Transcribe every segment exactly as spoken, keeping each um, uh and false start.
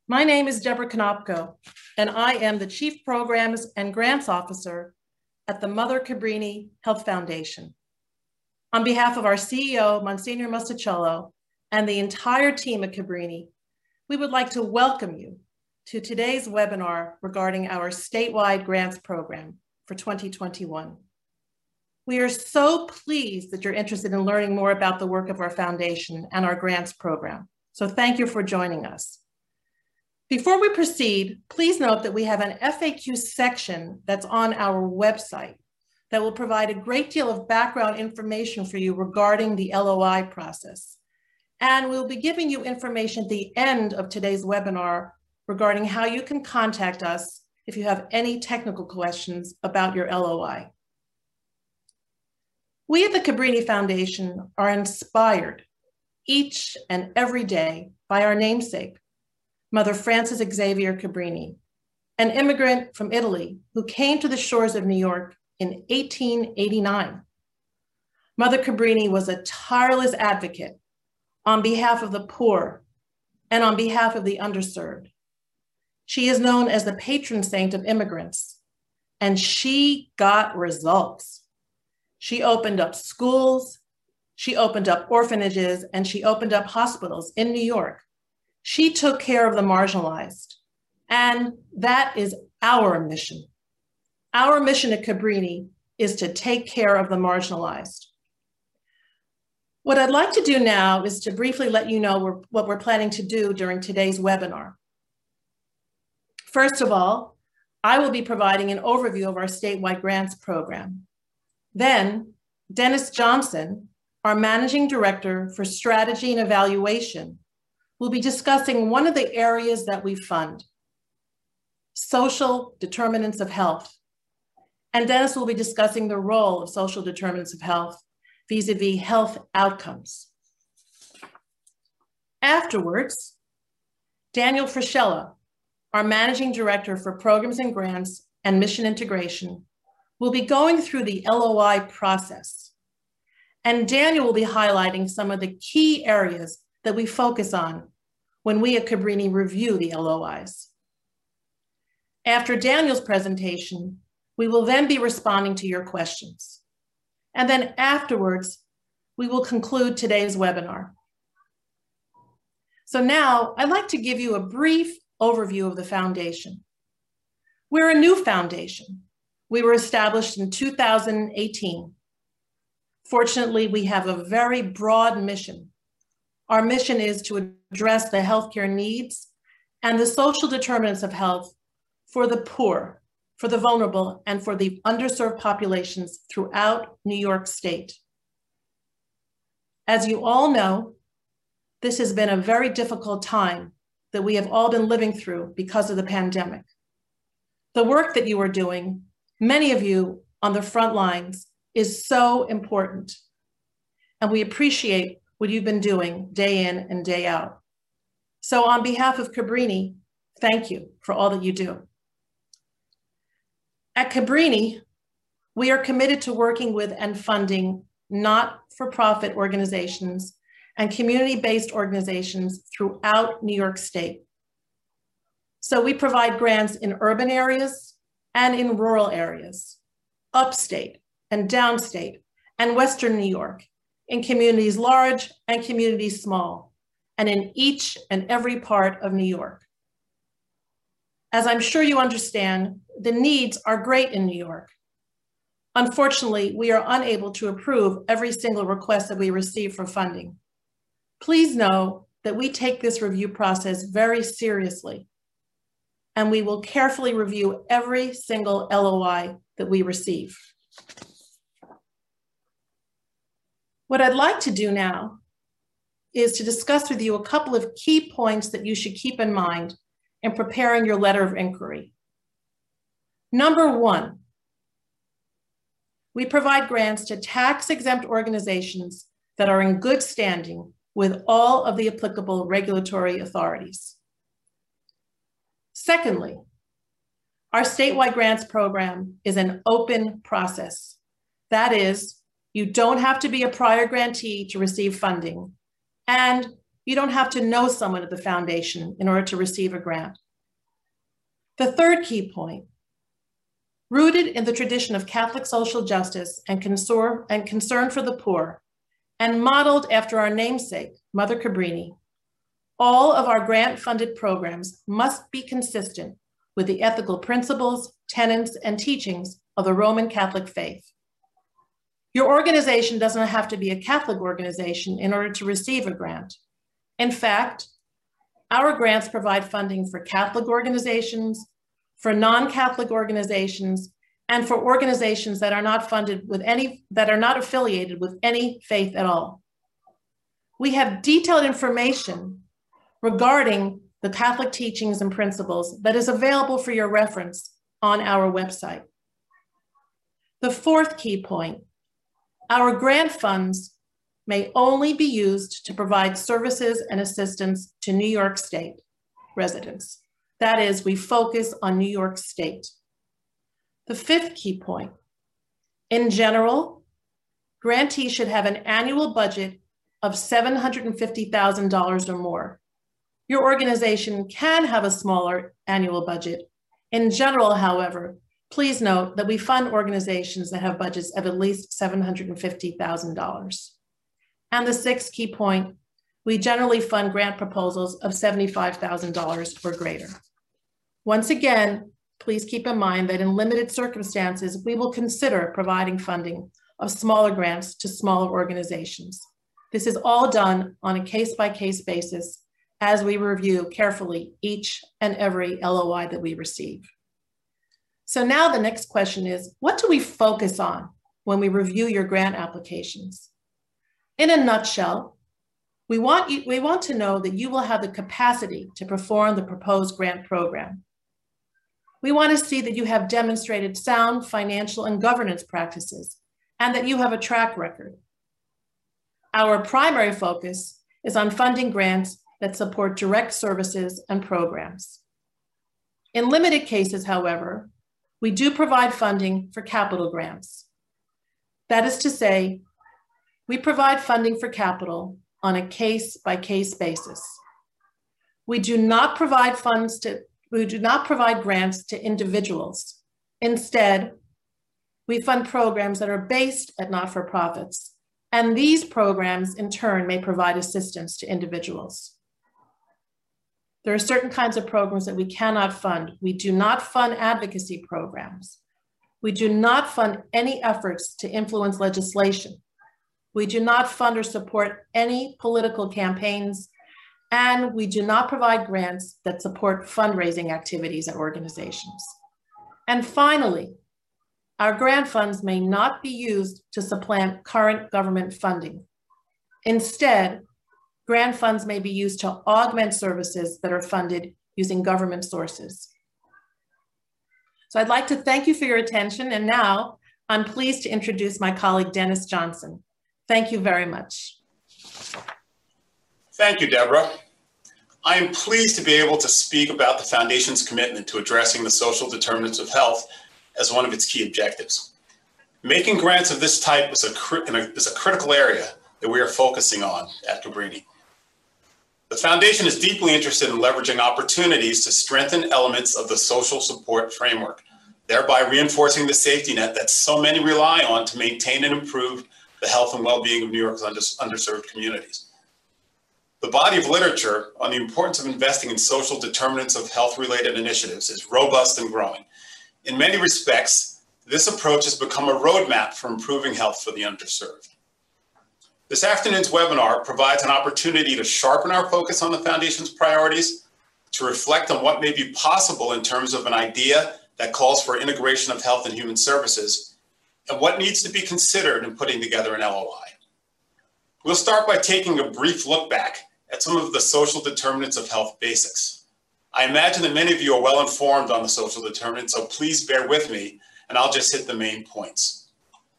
My name is Deborah Konopko, and I am the Chief Programs and Grants Officer at the Mother Cabrini Health Foundation. On behalf of our C E O, Monsignor Mustichello, and the entire team at Cabrini, we would like to welcome you to today's webinar regarding our statewide grants program for twenty twenty-one. We are so pleased that you're interested in learning more about the work of our foundation and our grants program. So thank you for joining us. Before we proceed, please note that we have an F A Q section that's on our website that will provide a great deal of background information for you regarding the L O I process. And we'll be giving you information at the end of today's webinar regarding how you can contact us if you have any technical questions about your L O I. We at the Cabrini Foundation are inspired each and every day by our namesake, Mother Frances Xavier Cabrini, an immigrant from Italy who came to the shores of New York in eighteen eighty-nine. Mother Cabrini was a tireless advocate on behalf of the poor and on behalf of the underserved. She is known as the patron saint of immigrants, and she got results. She opened up schools, she opened up orphanages, and she opened up hospitals in New York. She took care of the marginalized, and that is our mission. Our mission at Cabrini is to take care of the marginalized. What I'd like to do now is to briefly let you know we're, what we're planning to do during today's webinar. First of all, I will be providing an overview of our statewide grants program. Then, Dennis Johnson, our Managing Director for Strategy and Evaluation, will be discussing one of the areas that we fund, social determinants of health. And Dennis will be discussing the role of social determinants of health vis-a-vis health outcomes. Afterwards, Daniel Frischella, our Managing Director for Programs and Grants and Mission Integration, will be going through the L O I process. And Daniel will be highlighting some of the key areas that we focus on when we at Cabrini review the L O Is. After Daniel's presentation, we will then be responding to your questions. And then afterwards, we will conclude today's webinar. So now I'd like to give you a brief overview of the foundation. We're a new foundation. We were established in two thousand eighteen. Fortunately, we have a very broad mission. Our mission is to address the healthcare needs and the social determinants of health for the poor, for the vulnerable, and for the underserved populations throughout New York State. As you all know, this has been a very difficult time that we have all been living through because of the pandemic. The work that you are doing, many of you on the front lines, is so important. And we appreciate what you've been doing day in and day out. So on behalf of Cabrini, thank you for all that you do. At Cabrini, we are committed to working with and funding not-for-profit organizations and community-based organizations throughout New York State. So we provide grants in urban areas and in rural areas, upstate and downstate and Western New York, in communities large and communities small, and in each and every part of New York. As I'm sure you understand, the needs are great in New York. Unfortunately, we are unable to approve every single request that we receive for funding. Please know that we take this review process very seriously, and we will carefully review every single L O I that we receive. What I'd like to do now is to discuss with you a couple of key points that you should keep in mind in preparing your letter of inquiry. Number one, we provide grants to tax-exempt organizations that are in good standing with all of the applicable regulatory authorities. Secondly, our statewide grants program is an open process. That is, you don't have to be a prior grantee to receive funding, and You don't have to know someone at the foundation in order to receive a grant. The third key point, rooted in the tradition of Catholic social justice and concern, and concern for the poor, and modeled after our namesake, Mother Cabrini, all of our grant-funded programs must be consistent with the ethical principles, tenets, and teachings of the Roman Catholic faith. Your organization doesn't have to be a Catholic organization in order to receive a grant. In fact, our grants provide funding for Catholic organizations, for non-Catholic organizations, and for organizations that are not funded with any, that are not affiliated with any faith at all. We have detailed information regarding the Catholic teachings and principles that is available for your reference on our website. The fourth key point, our grant funds may only be used to provide services and assistance to New York State residents. That is, we focus on New York State. The fifth key point, in general, grantees should have an annual budget of seven hundred fifty thousand dollars or more. Your organization can have a smaller annual budget. In general, however, please note that we fund organizations that have budgets of at least seven hundred fifty thousand dollars. And the sixth key point, we generally fund grant proposals of seventy-five thousand dollars or greater. Once again, please keep in mind that in limited circumstances, we will consider providing funding of smaller grants to smaller organizations. This is all done on a case-by-case basis as we review carefully each and every L O I that we receive. So now the next question is, what do we focus on when we review your grant applications? In a nutshell, we want, you, we want to know that you will have the capacity to perform the proposed grant program. We want to see that you have demonstrated sound financial and governance practices and that you have a track record. Our primary focus is on funding grants that support direct services and programs. In limited cases, however, we do provide funding for capital grants. That is to say, we provide funding for capital on a case-by-case basis. We do not provide funds to, we do not provide grants to individuals. Instead, we fund programs that are based at not-for-profits, and these programs in turn may provide assistance to individuals. There are certain kinds of programs that we cannot fund. We do not fund advocacy programs. We do not fund any efforts to influence legislation. We do not fund or support any political campaigns, and we do not provide grants that support fundraising activities at organizations. And finally, our grant funds may not be used to supplant current government funding. Instead, grant funds may be used to augment services that are funded using government sources. So I'd like to thank you for your attention, and now I'm pleased to introduce my colleague, Dennis Johnson. Thank you very much. Thank you, Deborah. I am pleased to be able to speak about the Foundation's commitment to addressing the social determinants of health as one of its key objectives. Making grants of this type is a, is a critical area that we are focusing on at Cabrini. The Foundation is deeply interested in leveraging opportunities to strengthen elements of the social support framework, thereby reinforcing the safety net that so many rely on to maintain and improve the health and well-being of New York's underserved communities. The body of literature on the importance of investing in social determinants of health-related initiatives is robust and growing. In many respects, this approach has become a roadmap for improving health for the underserved. This afternoon's webinar provides an opportunity to sharpen our focus on the Foundation's priorities, to reflect on what may be possible in terms of an idea that calls for integration of health and human services, and what needs to be considered in putting together an L O I. We'll start by taking a brief look back at some of the social determinants of health basics. I imagine that many of you are well informed on the social determinants, so please bear with me, and I'll just hit the main points.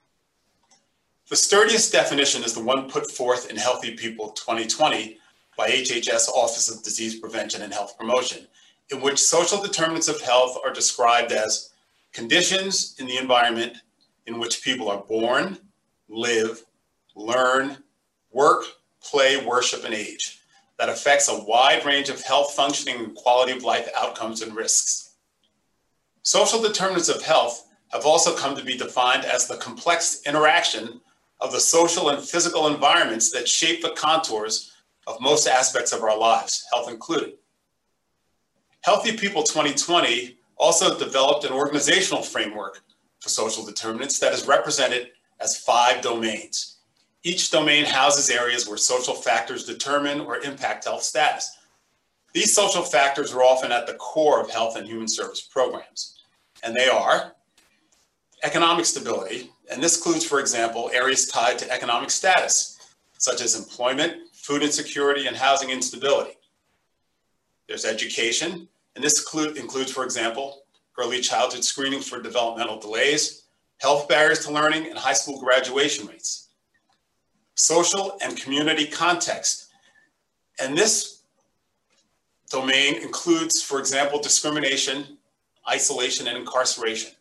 The sturdiest definition is the one put forth in Healthy People twenty twenty by H H S Office of Disease Prevention and Health Promotion, in which social determinants of health are described as conditions in the environment in which people are born, live, learn, work, play, worship, and age. that affects a wide range of health functioning and quality of life outcomes and risks. Social determinants of health have also come to be defined as the complex interaction of the social and physical environments that shape the contours of most aspects of our lives, health included. Healthy People twenty twenty also developed an organizational framework for social determinants that is represented as five domains. Each domain houses areas where social factors determine or impact health status. These social factors are often at the core of health and human service programs, and they are economic stability, and this includes, for example, areas tied to economic status, such as employment, food insecurity, and housing instability. There's education, and this include, includes, for example, early childhood screening for developmental delays, health barriers to learning, and high school graduation rates. Social and community context, and this domain includes, for example, discrimination, isolation, and incarceration.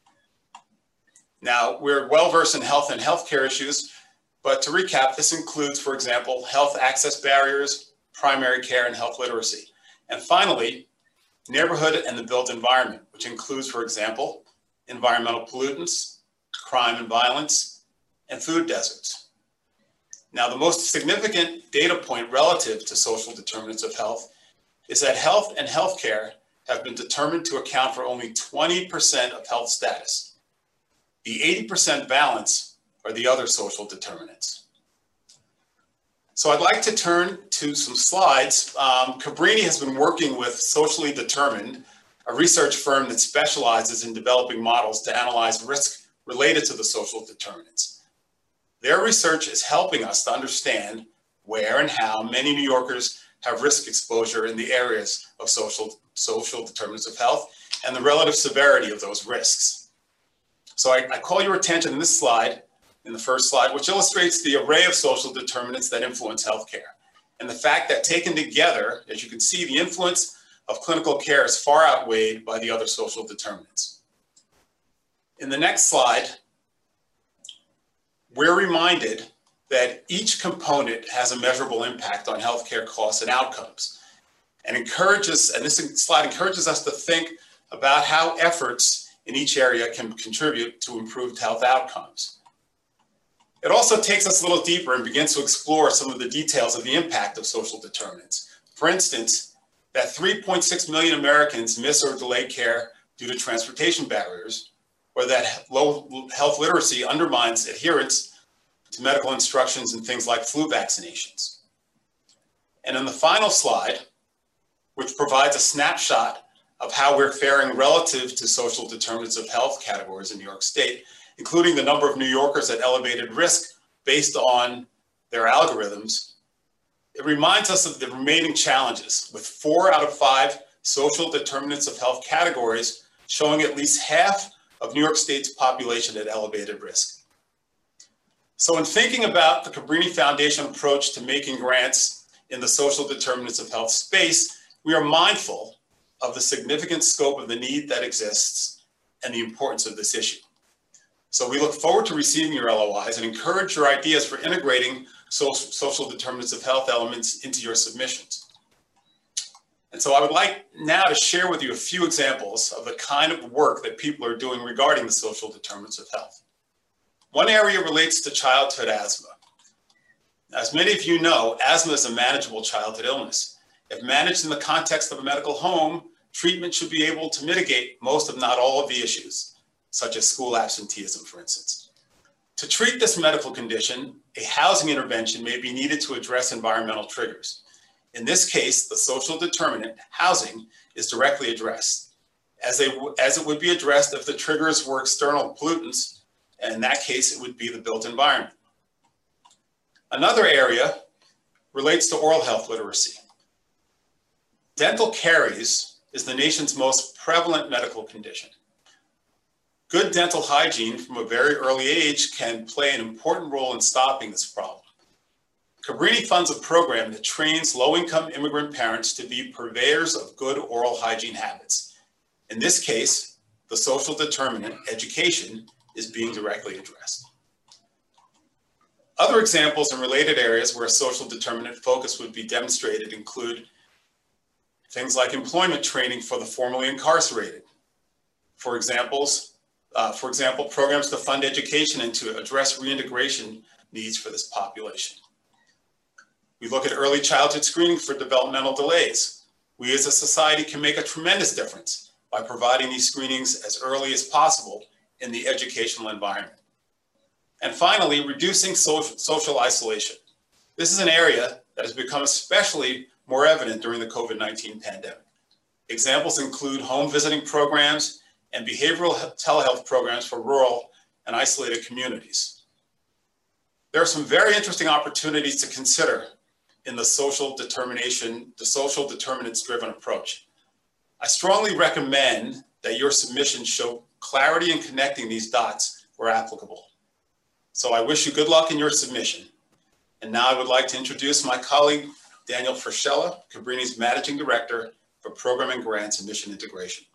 Now, we're well-versed in health and healthcare issues, but to recap, this includes, for example, health access barriers, primary care, and health literacy. And finally, neighborhood and the built environment, which includes, for example, environmental pollutants, crime and violence, and food deserts. Now, the most significant data point relative to social determinants of health is that health and healthcare have been determined to account for only twenty percent of health status. The eighty percent balance are the other social determinants. So I'd like to turn to some slides. Um, Cabrini has been working with Socially Determined, a research firm that specializes in developing models to analyze risk related to the social determinants. Their research is helping us to understand where and how many New Yorkers have risk exposure in the areas of social, social determinants of health and the relative severity of those risks. So I, I call your attention in this slide, in the first slide, which illustrates the array of social determinants that influence healthcare. And the fact that taken together, as you can see, the influence of clinical care is far outweighed by the other social determinants. In the next slide, we're reminded that each component has a measurable impact on healthcare costs and outcomes, and encourages, and this slide encourages us to think about how efforts in each area can contribute to improved health outcomes. It also takes us a little deeper and begins to explore some of the details of the impact of social determinants. For instance, that three point six million Americans miss or delay care due to transportation barriers, or that low health literacy undermines adherence to medical instructions and things like flu vaccinations. And in the final slide, which provides a snapshot of how we're faring relative to social determinants of health categories in New York State, including the number of New Yorkers at elevated risk based on their algorithms, it reminds us of the remaining challenges, with four out of five social determinants of health categories showing at least half of New York State's population at elevated risk. So in thinking about the Cabrini Foundation approach to making grants in the social determinants of health space, we are mindful of the significant scope of the need that exists and the importance of this issue. So we look forward to receiving your L O Is and encourage your ideas for integrating social, social determinants of health elements into your submissions. And so I would like now to share with you a few examples of the kind of work that people are doing regarding the social determinants of health. One area relates to childhood asthma. As many of you know, asthma is a manageable childhood illness. If managed in the context of a medical home, treatment should be able to mitigate most, if not all, of the issues, such as school absenteeism, for instance. To treat this medical condition, a housing intervention may be needed to address environmental triggers. In this case, the social determinant, housing, is directly addressed, as, they, as it would be addressed if the triggers were external pollutants, and in that case, it would be the built environment. Another area relates to oral health literacy. Dental caries is the nation's most prevalent medical condition. Good dental hygiene from a very early age can play an important role in stopping this problem. Cabrini funds a program that trains low-income immigrant parents to be purveyors of good oral hygiene habits. In this case, the social determinant, education, is being directly addressed. Other examples in related areas where a social determinant focus would be demonstrated include things like employment training for the formerly incarcerated. For examples, uh, for example, programs to fund education and to address reintegration needs for this population. We look at early childhood screening for developmental delays. We as a society can make a tremendous difference by providing these screenings as early as possible in the educational environment. And finally, reducing social, social isolation. This is an area that has become especially more evident during the COVID nineteen pandemic. Examples include home visiting programs and behavioral telehealth programs for rural and isolated communities. There are some very interesting opportunities to consider in the social determination, the social determinants-driven approach. I strongly recommend that your submissions show clarity in connecting these dots where applicable. So I wish you good luck in your submission. And now I would like to introduce my colleague, Daniel Frischella, Cabrini's Managing Director for Program and Grants and Mission Integration.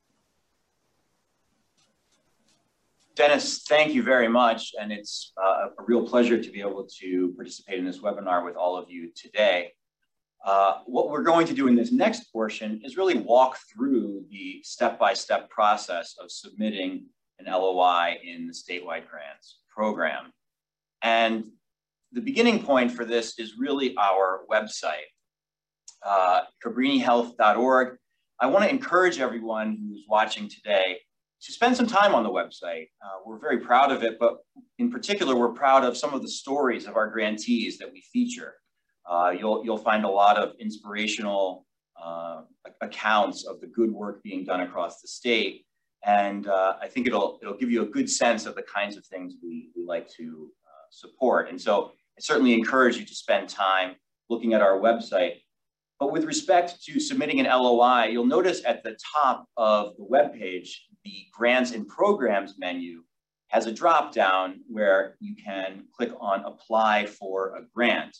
Dennis, thank you very much. And it's uh, a real pleasure to be able to participate in this webinar with all of you today. Uh, what we're going to do in this next portion is really walk through the step-by-step process of submitting an L O I in the statewide grants program. And the beginning point for this is really our website, uh, cabrini health dot org. I want to encourage everyone who's watching today to spend some time on the website. Uh, we're very proud of it, but in particular, we're proud of some of the stories of our grantees that we feature. Uh, you'll, you'll find a lot of inspirational uh, accounts of the good work being done across the state. And uh, I think it'll, it'll give you a good sense of the kinds of things we, we like to uh, support. And so I certainly encourage you to spend time looking at our website. But with respect to submitting an L O I, you'll notice at the top of the webpage, the Grants and Programs menu has a drop-down where you can click on Apply for a Grant.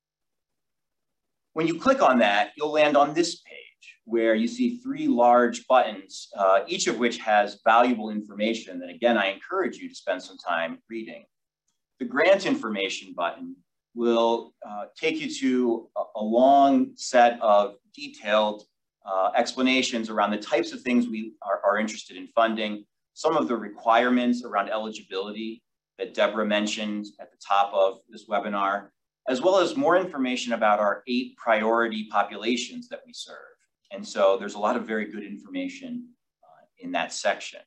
When you click on that, you'll land on this page where you see three large buttons, uh, each of which has valuable information that, again, I encourage you to spend some time reading. The Grant Information button will uh, take you to a, a long set of detailed uh, explanations around the types of things we are, are interested in funding, some of the requirements around eligibility that Deborah mentioned at the top of this webinar, as well as more information about our eight priority populations that we serve. And so there's a lot of very good information uh, in that section.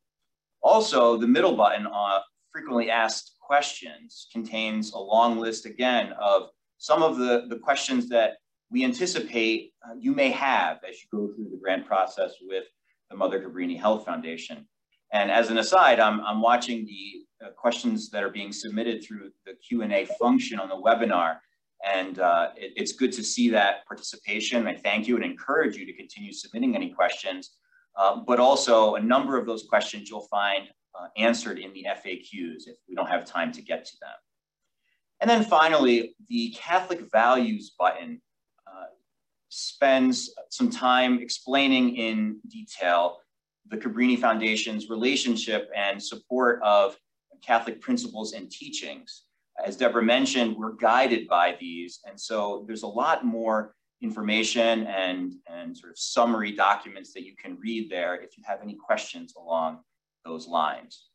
Also, the middle button, uh, frequently asked questions, contains a long list again of some of the, the questions that we anticipate uh, you may have as you go through the grant process with the Mother Cabrini Health Foundation. And as an aside, I'm, I'm watching the uh, questions that are being submitted through the Q and A function on the webinar. And uh, it, it's good to see that participation. I thank you and encourage you to continue submitting any questions, uh, but also a number of those questions you'll find uh, answered in the F A Qs if we don't have time to get to them. And then finally, the Catholic Values button uh, spends some time explaining in detail the Cabrini Foundation's relationship and support of Catholic principles and teachings. As Deborah mentioned, we're guided by these. And so there's a lot more information and, and sort of summary documents that you can read there if you have any questions along those lines.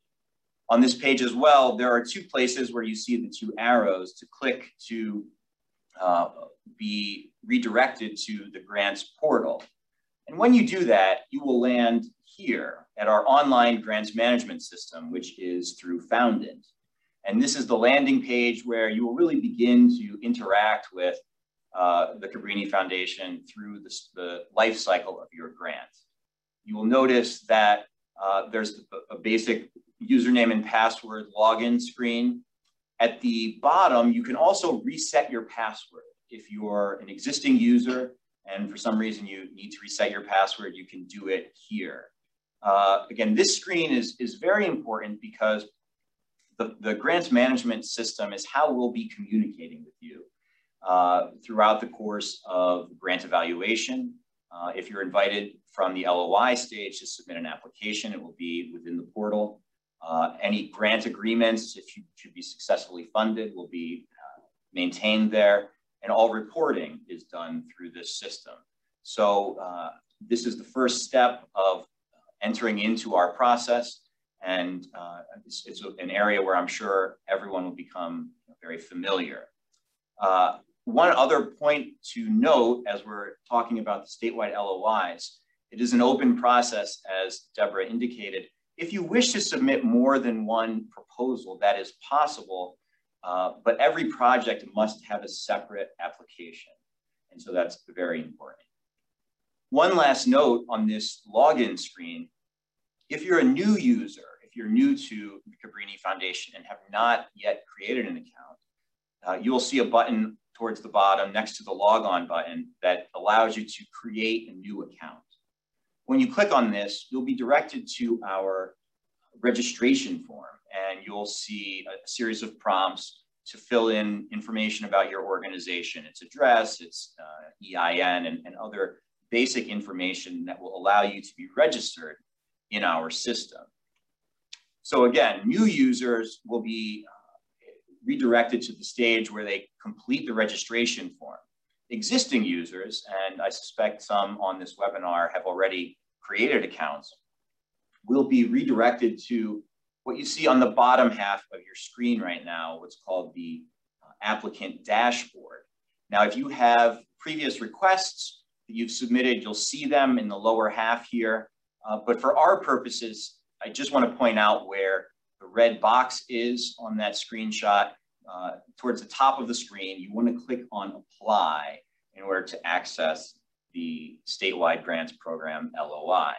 On this page as well, there are two places where you see the two arrows to click to uh, be redirected to the grants portal. And when you do that, you will land here at our online grants management system, which is through Foundant. And this is the landing page where you will really begin to interact with uh, the Cabrini Foundation through the, the life cycle of your grant. You will notice that uh, there's a basic username and password login screen. At the bottom, you can also reset your password. If you're an existing user and for some reason you need to reset your password, you can do it here. Uh, again, this screen is, is very important because the, the grants management system is how we'll be communicating with you uh, throughout the course of grant evaluation. Uh, if you're invited from the L O I stage to submit an application, it will be within the portal. Uh, any grant agreements, if you should be successfully funded, will be uh, maintained there, and all reporting is done through this system. So uh, this is the first step of entering into our process, and uh, it's, it's an area where I'm sure everyone will become very familiar. Uh, one other point to note as we're talking about the statewide L O Is, it is an open process, as Deborah indicated. If you wish to submit more than one proposal, that is possible, uh, but every project must have a separate application. And so that's very important. One last note on this login screen, if you're a new user, if you're new to the Cabrini Foundation and have not yet created an account, uh, you will see a button towards the bottom next to the log on button that allows you to create a new account. When you click on this, you'll be directed to our registration form, and you'll see a series of prompts to fill in information about your organization, its address, its uh, E I N, and, and other basic information that will allow you to be registered in our system. So again, new users will be uh, redirected to the stage where they complete the registration form. Existing users, and I suspect some on this webinar have already created accounts, will be redirected to what you see on the bottom half of your screen right now, what's called the uh, applicant dashboard. Now, if you have previous requests that you've submitted, you'll see them in the lower half here. Uh, but for our purposes, I just want to point out where the red box is on that screenshot. Uh, towards the top of the screen, you want to click on apply in order to access the statewide grants program L O I.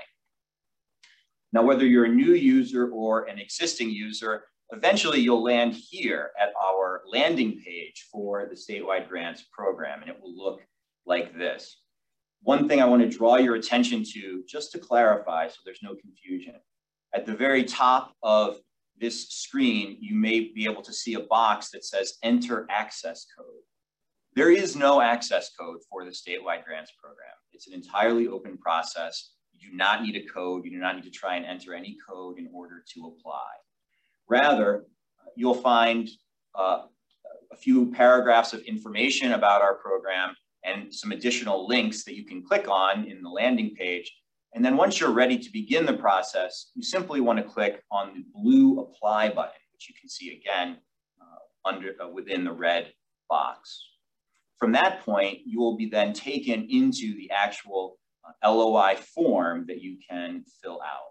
Now, whether you're a new user or an existing user, eventually you'll land here at our landing page for the statewide grants program, and it will look like this. One thing I want to draw your attention to, just to clarify so there's no confusion, at the very top of this screen, you may be able to see a box that says enter access code. There is no access code for the statewide grants program. It's an entirely open process. You do not need a code. You do not need to try and enter any code in order to apply. Rather, you'll find uh, a few paragraphs of information about our program and some additional links that you can click on in the landing page. And then once you're ready to begin the process, you simply want to click on the blue apply button, which you can see again uh, under uh, within the red box. From that point, you will be then taken into the actual uh, L O I form that you can fill out.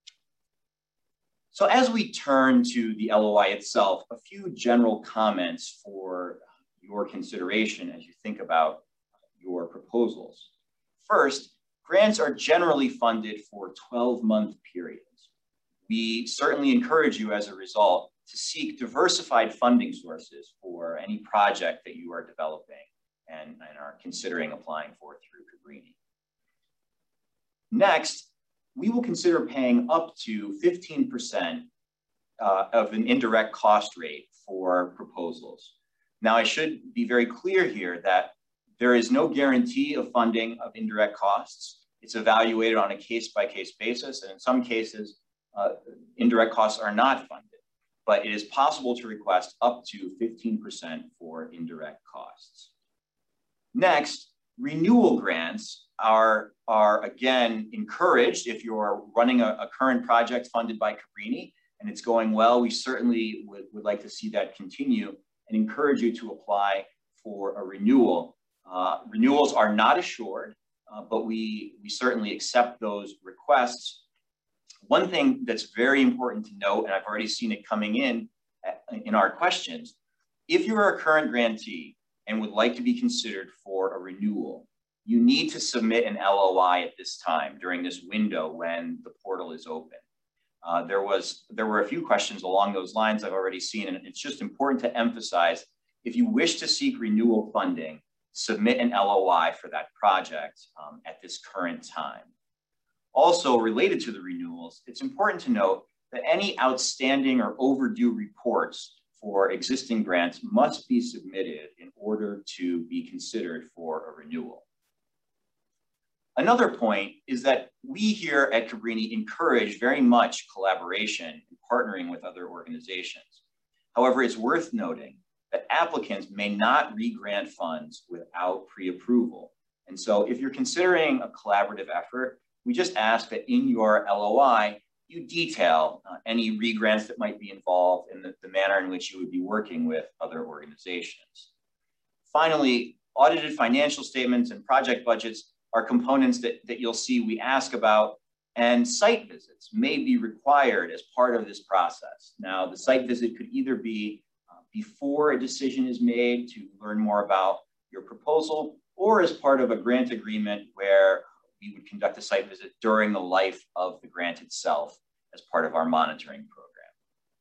So as we turn to the L O I itself, a few general comments for your consideration as you think about your proposals. First, grants are generally funded for twelve-month periods. We certainly encourage you as a result to seek diversified funding sources for any project that you are developing and, and are considering applying for through Cabrini. Next, we will consider paying up to fifteen percent uh, of an indirect cost rate for proposals. Now, I should be very clear here that there is no guarantee of funding of indirect costs. It's evaluated on a case-by-case basis, and in some cases, uh, indirect costs are not funded, but it is possible to request up to fifteen percent for indirect costs. Next, renewal grants are, are again encouraged if you're running a, a current project funded by Cabrini and it's going well. We certainly would, would like to see that continue and encourage you to apply for a renewal. Uh, renewals are not assured, uh, but we, we certainly accept those requests. One thing that's very important to note, and I've already seen it coming in at, in our questions, if you're a current grantee and would like to be considered for a renewal, you need to submit an L O I at this time during this window when the portal is open. Uh, there, was, there were a few questions along those lines I've already seen, and it's just important to emphasize, if you wish to seek renewal funding, submit an L O I for that project um, at this current time. Also, related to the renewals, it's important to note that any outstanding or overdue reports for existing grants must be submitted in order to be considered for a renewal. Another point is that we here at Cabrini encourage very much collaboration and partnering with other organizations. However, it's worth noting that applicants may not re-grant funds without pre-approval. And so if you're considering a collaborative effort, we just ask that in your L O I, you detail uh, any re-grants that might be involved and the, the manner in which you would be working with other organizations. Finally, audited financial statements and project budgets are components that, that you'll see we ask about, and site visits may be required as part of this process. Now, the site visit could either be uh, before a decision is made to learn more about your proposal, or as part of a grant agreement where we would conduct a site visit during the life of the grant itself as part of our monitoring program.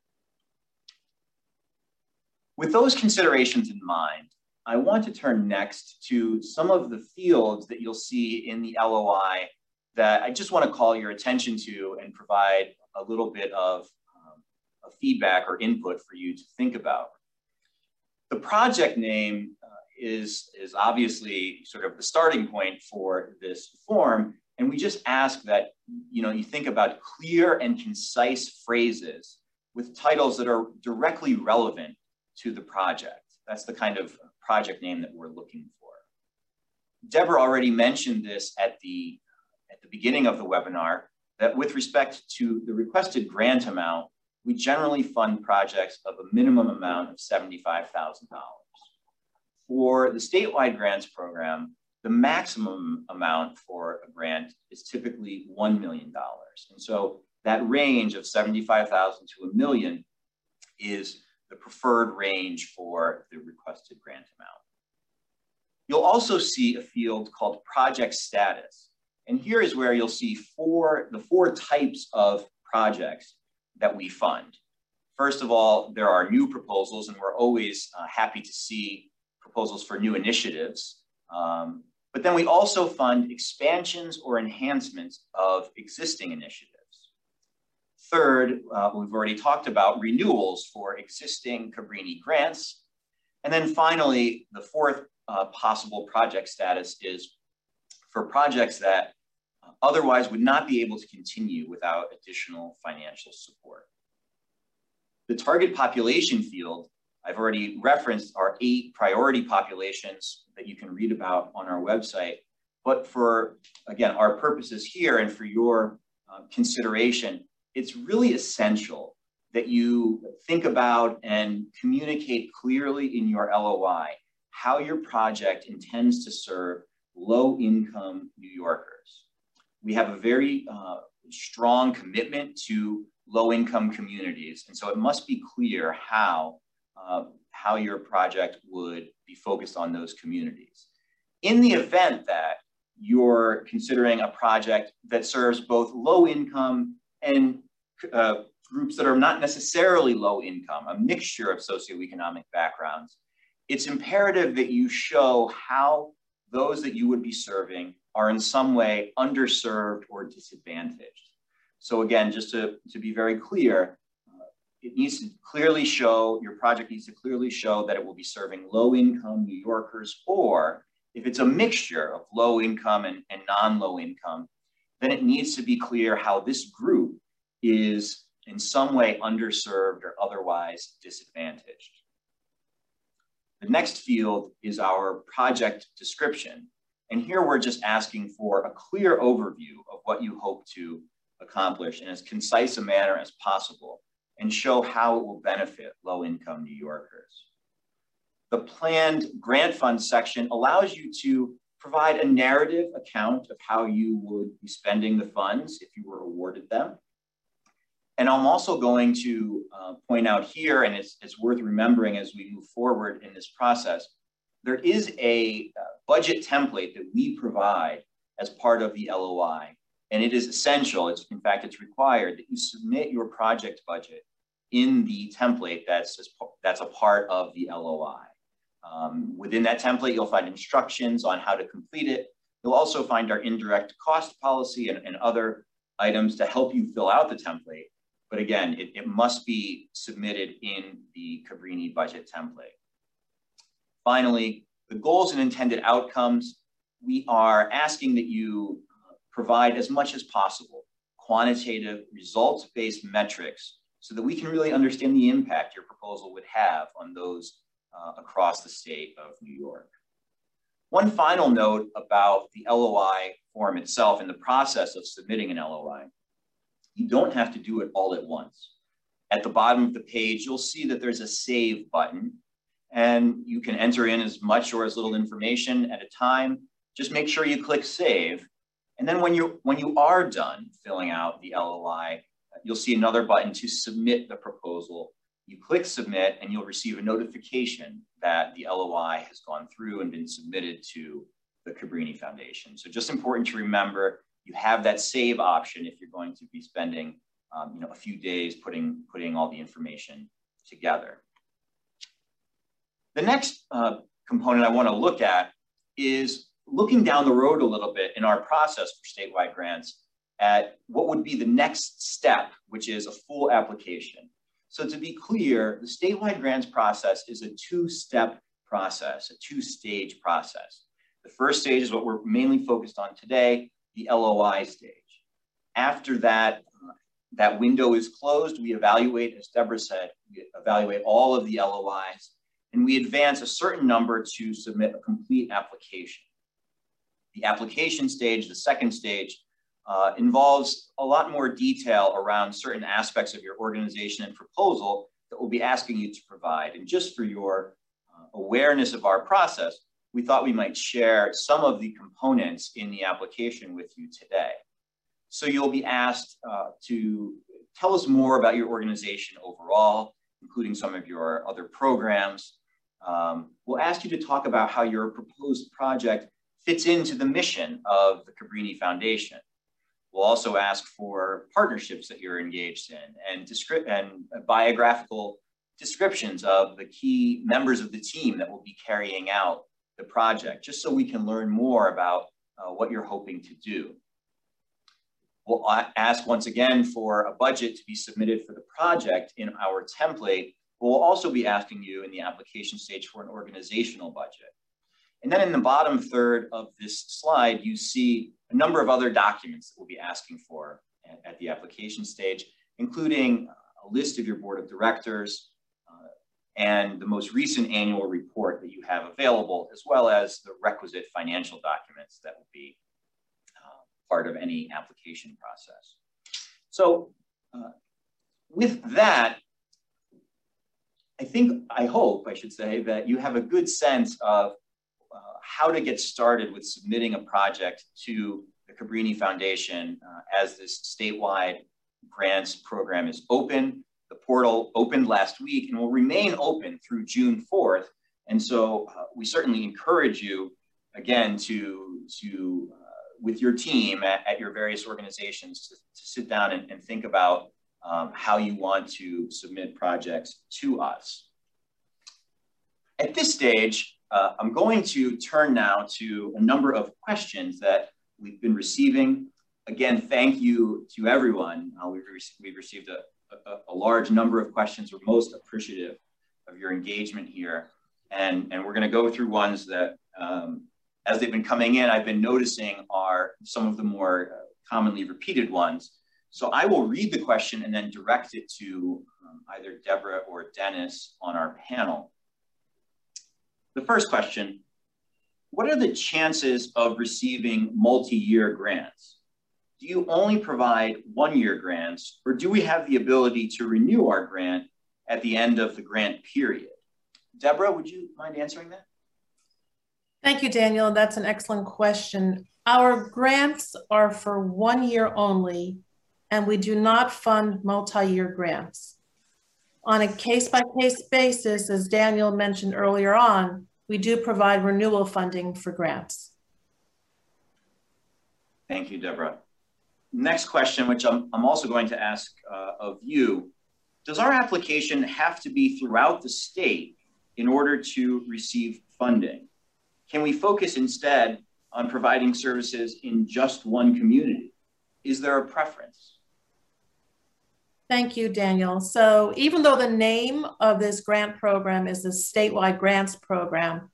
With those considerations in mind, I want to turn next to some of the fields that you'll see in the L O I that I just want to call your attention to and provide a little bit of, um, of feedback or input for you to think about. The project name uh, is, is obviously sort of the starting point for this form, and we just ask that you know, you think about clear and concise phrases with titles that are directly relevant to the project. That's the kind of project name that we're looking for. Deborah already mentioned this at the, at the beginning of the webinar, that with respect to the requested grant amount, we generally fund projects of a minimum amount of seventy-five thousand dollars. For the statewide grants program, the maximum amount for a grant is typically one million dollars. And so that range of seventy-five thousand dollars to a million is the preferred range for the requested grant amount. You'll also see a field called project status. And here is where you'll see four, the four types of projects that we fund. First of all, there are new proposals, and we're always uh, happy to see proposals for new initiatives. Um, but then we also fund expansions or enhancements of existing initiatives. Third, uh, we've already talked about renewals for existing Cabrini grants. And then finally, the fourth uh, possible project status is for projects that uh, otherwise would not be able to continue without additional financial support. The target population field, I've already referenced our eight priority populations that you can read about on our website. But for, again, our purposes here and for your uh, consideration, it's really essential that you think about and communicate clearly in your L O I how your project intends to serve low-income New Yorkers. We have a very uh, strong commitment to low-income communities, and so it must be clear how, uh, how your project would be focused on those communities. In the event that you're considering a project that serves both low-income and uh, groups that are not necessarily low income, a mixture of socioeconomic backgrounds, it's imperative that you show how those that you would be serving are in some way underserved or disadvantaged. So again, just to, to be very clear, uh, it needs to clearly show, your project needs to clearly show that it will be serving low income New Yorkers, or if it's a mixture of low income and, and non-low income, then it needs to be clear how this group is in some way underserved or otherwise disadvantaged. The next field is our project description. And here we're just asking for a clear overview of what you hope to accomplish in as concise a manner as possible and show how it will benefit low-income New Yorkers. The planned grant fund section allows you to provide a narrative account of how you would be spending the funds if you were awarded them. And I'm also going to uh, point out here, and it's, it's worth remembering as we move forward in this process, there is a uh, budget template that we provide as part of the L O I. And it is essential, it's, in fact, it's required that you submit your project budget in the template that's, that's a part of the L O I. Um, within that template, you'll find instructions on how to complete it. You'll also find our indirect cost policy and, and other items to help you fill out the template. But again, it, it must be submitted in the Cabrini budget template. Finally, the goals and intended outcomes. we are asking that you provide as much as possible quantitative, results-based metrics so that we can really understand the impact your proposal would have on those uh, across the state of New York. One final note about the L O I form itself and the process of submitting an L O I. You don't have to do it all at once. At the bottom of the page, you'll see that there's a save button, and you can enter in as much or as little information at a time. Just make sure you click save. And then when you, when you are done filling out the L O I, you'll see another button to submit the proposal. You click submit and you'll receive a notification that the L O I has gone through and been submitted to the Cabrini Foundation. So just important to remember, you have that save option if you're going to be spending um, you know, a few days putting, putting all the information together. The next uh, component I want to look at is looking down the road a little bit in our process for statewide grants at what would be the next step, which is a full application. So to be clear, the statewide grants process is a two-step process, a two-stage process. The first stage is what we're mainly focused on today, the L O I stage. After that, uh, that window is closed, we evaluate, as Deborah said, we evaluate all of the L O Is, and we advance a certain number to submit a complete application. The application stage, the second stage, uh, involves a lot more detail around certain aspects of your organization and proposal that we'll be asking you to provide. And just for your uh, awareness of our process, we thought we might share some of the components in the application with you today. So you'll be asked uh, to tell us more about your organization overall, including some of your other programs. Um, we'll ask you to talk about how your proposed project fits into the mission of the Cabrini Foundation. We'll also ask for partnerships that you're engaged in and, descri- and biographical descriptions of the key members of the team that will be carrying out the project, just so we can learn more about uh, what you're hoping to do. We'll ask once again for a budget to be submitted for the project in our template. We'll also be asking you in the application stage for an organizational budget. And then in the bottom third of this slide, you see a number of other documents that we'll be asking for at, at the application stage, including a list of your board of directors uh, and the most recent annual report that you have available, as well as the requisite financial documents that will be uh, part of any application process. So uh, with that, I think, I hope, I should say, that you have a good sense of uh, how to get started with submitting a project to the Cabrini Foundation uh, as this statewide grants program is open. The portal opened last week and will remain open through June fourth. And so uh, we certainly encourage you, again, to, to uh, with your team at, at your various organizations to, to sit down and, and think about um, how you want to submit projects to us. At this stage, uh, I'm going to turn now to a number of questions that we've been receiving. Again, thank you to everyone. Uh, we've, re we've received a, a, a large number of questions. We're most appreciative of your engagement here. And, and we're going to go through ones that, um, as they've been coming in, I've been noticing are some of the more uh, commonly repeated ones. So I will read the question and then direct it to um, either Deborah or Dennis on our panel. The first question, what are the chances of receiving multi-year grants? Do you only provide one-year grants, or do we have the ability to renew our grant at the end of the grant period? Deborah, would you mind answering that? Thank you, Daniel. That's an excellent question. Our grants are for one year only, and we do not fund multi-year grants. On a case-by-case basis, as Daniel mentioned earlier on, we do provide renewal funding for grants. Thank you, Deborah. Next question, which I'm, I'm also going to ask uh, of you, does our application have to be throughout the state in order to receive funding? Can we focus instead on providing services in just one community? Is there a preference? Thank you, Daniel. So even though the name of this grant program is the Statewide Grants Program,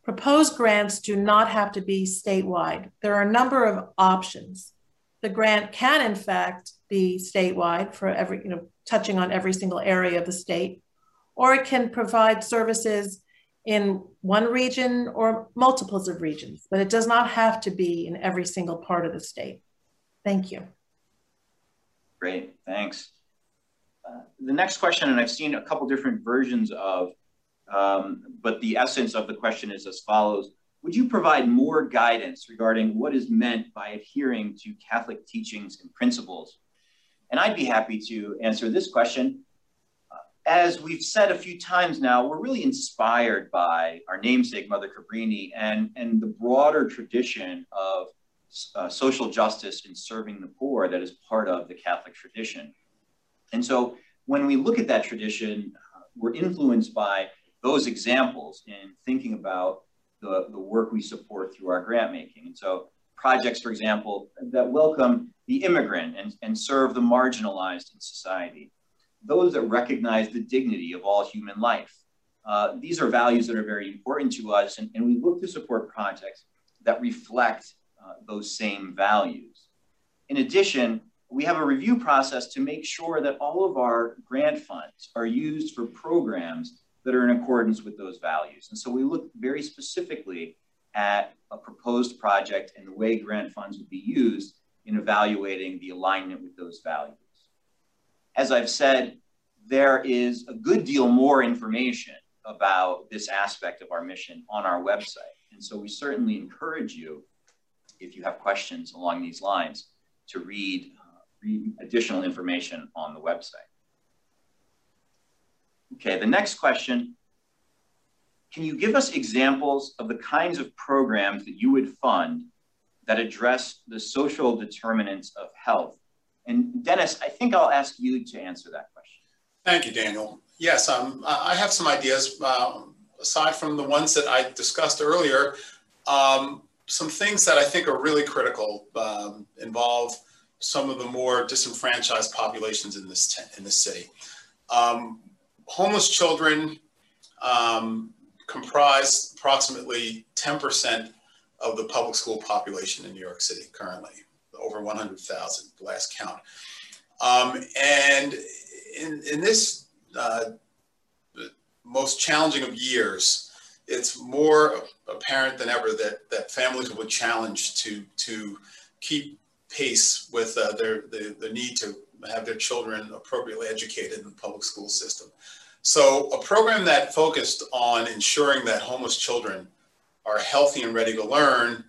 Proposed grants do not have to be statewide. There are a number of options. The grant can, in fact, be statewide for every, you know, touching on every single area of the state, or it can provide services in one region or multiples of regions, but it does not have to be in every single part of the state. Thank you. Great, thanks. Uh, the next question, and I've seen a couple different versions of, um, but the essence of the question is as follows. Would you provide more guidance regarding what is meant by adhering to Catholic teachings and principles? And I'd be happy to answer this question. Uh, as we've said a few times now, we're really inspired by our namesake, Mother Cabrini, and, and the broader tradition of uh, social justice and serving the poor that is part of the Catholic tradition. And so when we look at that tradition, uh, we're influenced by those examples in thinking about the, the work we support through our grant making. And so projects, for example, that welcome the immigrant and, and serve the marginalized in society, those that recognize the dignity of all human life. Uh, these are values that are very important to us, and, and we look to support projects that reflect uh, those same values. In addition, we have a review process to make sure that all of our grant funds are used for programs that are in accordance with those values. And so we look very specifically at a proposed project and the way grant funds would be used in evaluating the alignment with those values. As I've said, there is a good deal more information about this aspect of our mission on our website. And so we certainly encourage you, if you have questions along these lines, to read, uh, read additional information on the website. Okay, the next question. Can you give us examples of the kinds of programs that you would fund that address the social determinants of health? And Dennis, I think I'll ask you to answer that question. Thank you, Daniel. Yes, um, I have some ideas. Uh, aside from the ones that I discussed earlier, um, some things that I think are really critical um, involve some of the more disenfranchised populations in this, in this city. Um, homeless children um, comprise approximately ten percent of the public school population in New York City currently, over one hundred thousand, the last count. Um, and in, in this uh, most challenging of years, it's more apparent than ever that, that families would challenge to, to keep pace with uh, their, the, the need to have their children appropriately educated in the public school system. So a program that focused on ensuring that homeless children are healthy and ready to learn,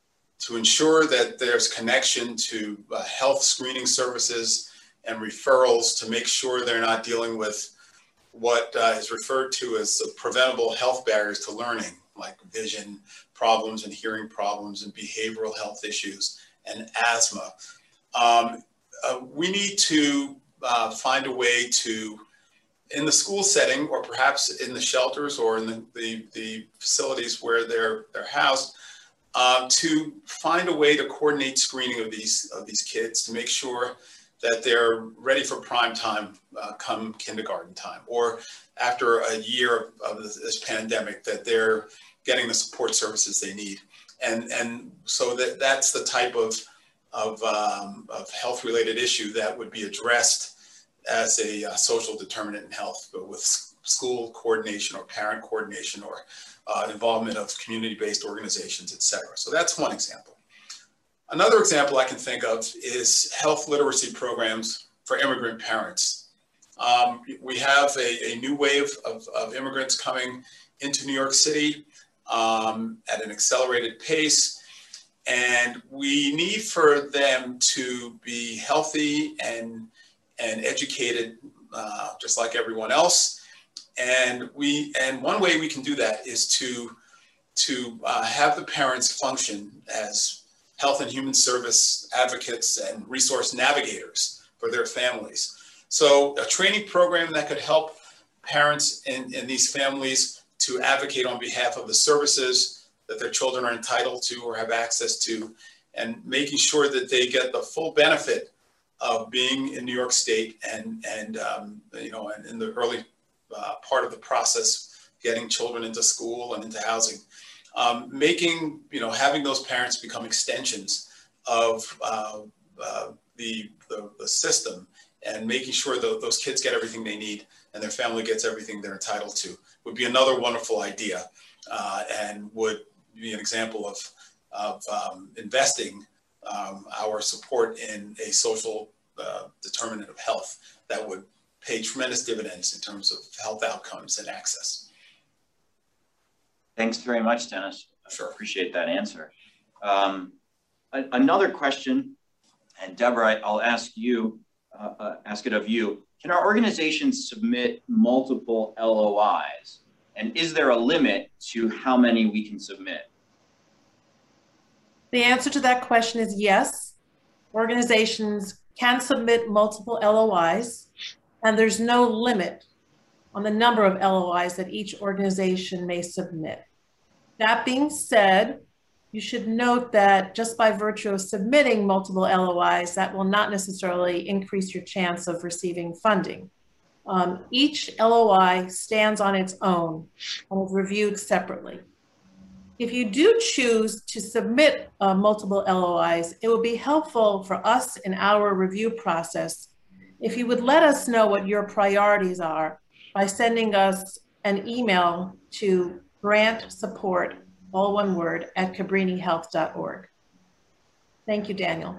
to ensure that there's connection to uh, health screening services and referrals to make sure they're not dealing with what uh, is referred to as the preventable health barriers to learning, like vision problems and hearing problems and behavioral health issues and asthma. Um, uh, we need to uh, find a way to, in the school setting, or perhaps in the shelters or in the, the, the facilities where they're, they're housed, uh, to find a way to coordinate screening of these, of these kids to make sure that they're ready for prime time uh, come kindergarten time, or after a year of this, this pandemic, that they're getting the support services they need. And, and so that, that's the type of, of, um, of health-related issue that would be addressed as a uh, social determinant in health, but with school coordination or parent coordination or uh, involvement of community-based organizations, et cetera. So that's one example. Another example I can think of is health literacy programs for immigrant parents. Um, we have a, a new wave of, of immigrants coming into New York City um, at an accelerated pace, and we need for them to be healthy and, and educated uh, just like everyone else. And, we, and one way we can do that is to, to uh, have the parents function as health and human service advocates and resource navigators for their families. So a training program that could help parents in, in these families to advocate on behalf of the services that their children are entitled to or have access to, and making sure that they get the full benefit of being in New York State and, and um, you know, and in the early uh, part of the process, getting children into school and into housing. um, making, you know, having those parents become extensions of uh, uh, the, the, the system, and making sure that those kids get everything they need and their family gets everything they're entitled to would be another wonderful idea, uh, and would be an example of, of um, investing um, our support in a social uh, determinant of health that would pay tremendous dividends in terms of health outcomes and access. Thanks very much, Dennis. Sure. I appreciate that answer. Um, a, another question, and Deborah, I'll ask you, uh, uh, ask it of you. Can our organizations submit multiple L O Is? And is there a limit to how many we can submit? The answer to that question is yes. Organizations can submit multiple L O Is, and there's no limit on the number of L O Is that each organization may submit. That being said, you should note that just by virtue of submitting multiple L O Is, that will not necessarily increase your chance of receiving funding. Um, each L O I stands on its own and is reviewed separately. If you do choose to submit uh, multiple L O Is, it would be helpful for us in our review process if you would let us know what your priorities are by sending us an email to grant support, all one word, at cabrini health dot org. Thank you, Daniel.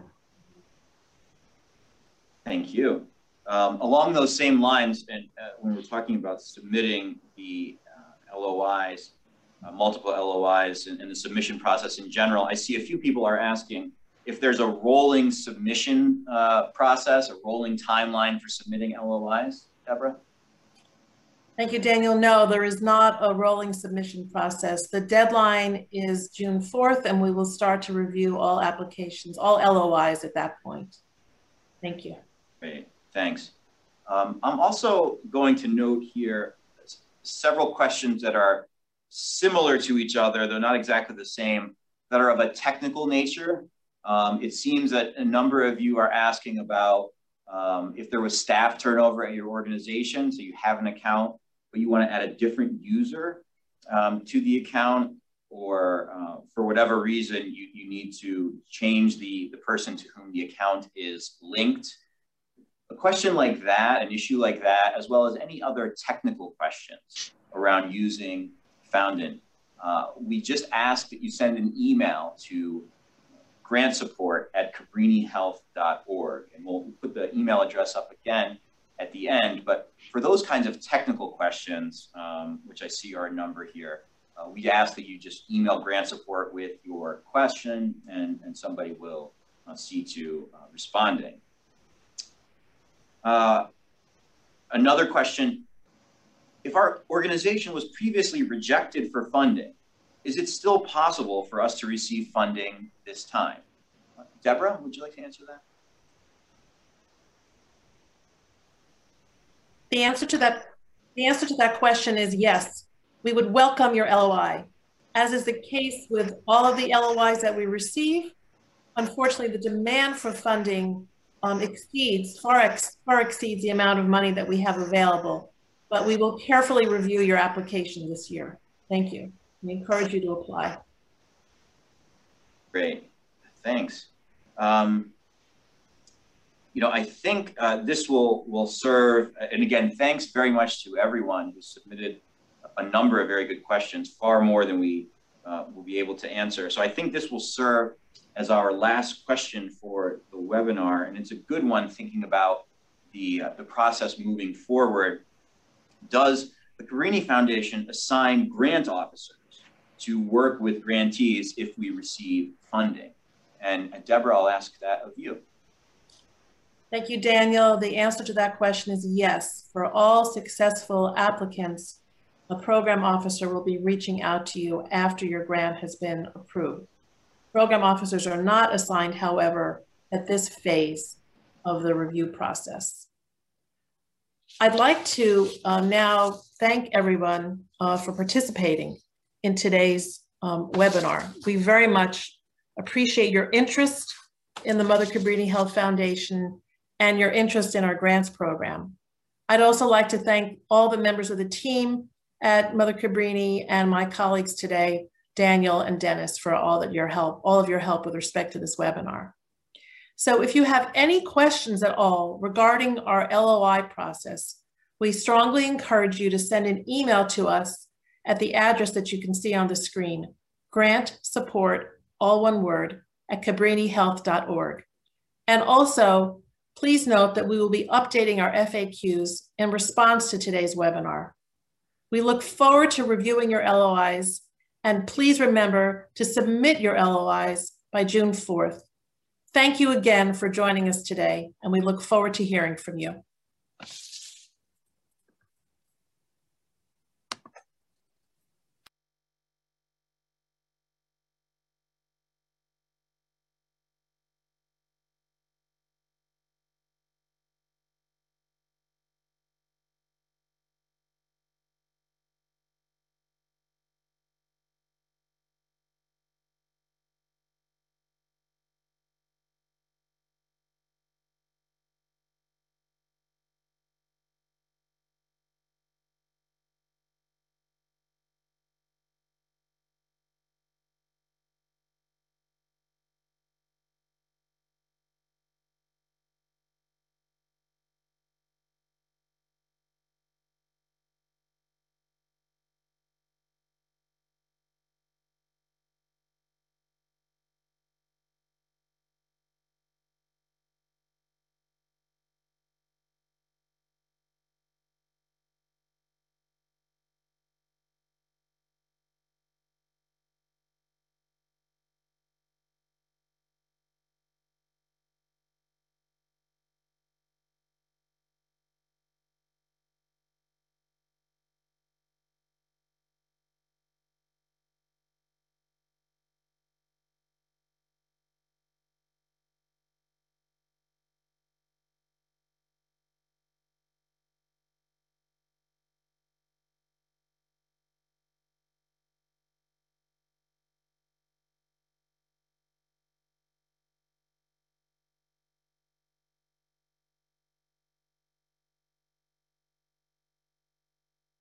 Thank you. Um, along those same lines, and uh, when we're talking about submitting the uh, L O Is, uh, multiple L O Is, and, and the submission process in general, I see a few people are asking if there's a rolling submission uh, process, a rolling timeline for submitting L O Is. Deborah? Thank you, Daniel. No, there is not a rolling submission process. The deadline is June fourth, and we will start to review all applications, all L O Is at that point. Thank you. Great, thanks. Um, I'm also going to note here several questions that are similar to each other, though not exactly the same, that are of a technical nature. Um, it seems that a number of you are asking about um, if there was staff turnover at your organization, so you have an account, but you want to add a different user um, to the account, or uh, for whatever reason, you, you need to change the, the person to whom the account is linked. A question like that, an issue like that, as well as any other technical questions around using Foundant, uh, we just ask that you send an email to grant support at cabrini health dot org. And we'll put the email address up again at the end. But for those kinds of technical questions, um, which I see are a number here, uh, we ask that you just email grant support with your question, and, and somebody will uh, see to uh, responding. Uh, another question, if our organization was previously rejected for funding, is it still possible for us to receive funding this time? Uh, Deborah, would you like to answer that? The answer to that, the answer to that question is yes. We would welcome your L O I. As is the case with all of the L O Is that we receive, unfortunately, the demand for funding um, exceeds, far, ex, far exceeds the amount of money that we have available. But we will carefully review your application this year. Thank you. We encourage you to apply. Great, thanks. Um, you know, I think uh, this will, will serve, and again, thanks very much to everyone who submitted a number of very good questions, far more than we uh, will be able to answer. So I think this will serve as our last question for the webinar, and it's a good one thinking about the, uh, the process moving forward. Does the Cabrini Foundation assign grant officers to work with grantees if we receive funding? And, and Deborah, I'll ask that of you. Thank you, Daniel. The answer to that question is yes. For all successful applicants, a program officer will be reaching out to you after your grant has been approved. Program officers are not assigned, however, at this phase of the review process. I'd like to uh, now thank everyone uh, for participating in today's um, webinar. We very much appreciate your interest in the Mother Cabrini Health Foundation and your interest in our grants program. I'd also like to thank all the members of the team at Mother Cabrini and my colleagues today Daniel, and Dennis for all that your help, all of your help with respect to this webinar. So if you have any questions at all regarding our L O I process, we strongly encourage you to send an email to us at the address that you can see on the screen, grant support, all one word, at cabrini health dot org. And also, please note that we will be updating our F A Qs in response to today's webinar. We look forward to reviewing your L O Is, and please remember to submit your L O Is by June fourth. Thank you again for joining us today, and we look forward to hearing from you.